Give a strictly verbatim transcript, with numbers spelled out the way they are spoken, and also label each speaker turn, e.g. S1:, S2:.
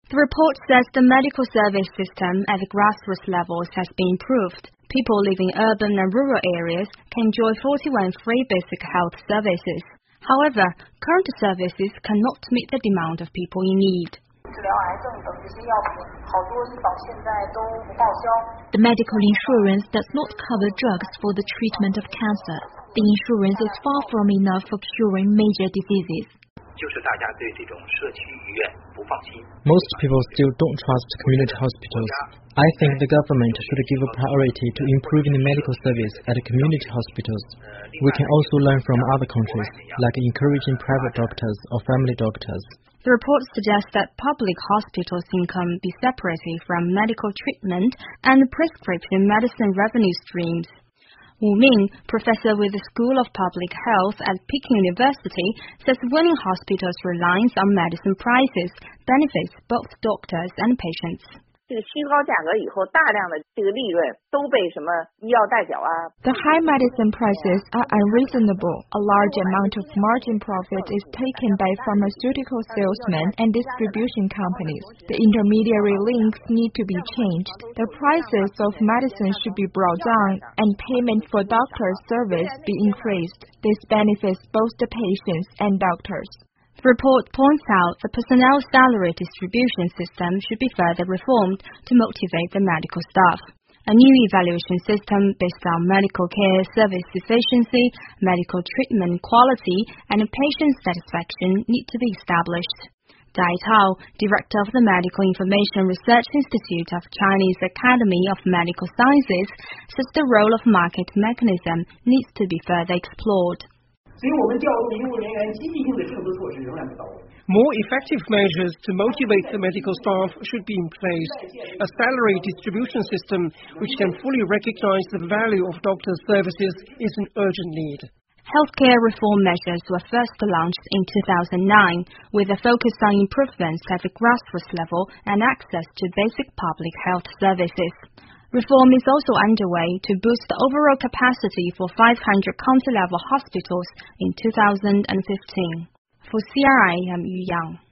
S1: The report says the medical service system at the grassroots levels has been improved. People living in urban and rural areas can enjoy forty-one free basic health services. However, current services cannot meet the demand of people in need.
S2: The medical insurance does not cover drugs for the treatment of cancer. The insurance is far from enough for curing major diseases.
S3: Most people still don't trust community hospitals. I think the government should give a priority to improving the medical service at community hospitals. We can also learn from other countries, like encouraging private doctors or family doctors.
S1: The report suggests that public hospitals' income be separated from medical treatment and prescription medicine revenue streams. Wu Ming, professor with the School of Public Health at Peking University, says winning hospitals' reliance on medicine prices benefits both doctors and patients.
S4: The
S5: high medicine prices are unreasonable. A large amount of margin profit is taken by pharmaceutical salesmen and distribution companies. The intermediary links need to be changed. The prices of medicine should be brought down and payment for doctor service be increased. This benefits both the patients and doctors.
S1: The report points out the personnel salary distribution system should be further reformed to motivate the medical staff. A new evaluation system based on medical care service efficiency, medical treatment quality, and patient satisfaction need to be established. Dai Tao, director of the Medical Information Research Institute of Chinese Academy of Medical Sciences, says the role of market mechanism needs to be further explored.
S6: More effective measures to motivate the medical staff should be in place. A salary distribution system which can fully recognize the value of doctors' services is an urgent need.
S1: Healthcare reform measures were first launched in two thousand nine, with a focus on improvements at the grassroots level and access to basic public health services. Reform is also underway to boost the overall capacity for five hundred county-level hospitals in two thousand fifteen. For C R I, I'm Yu Yang.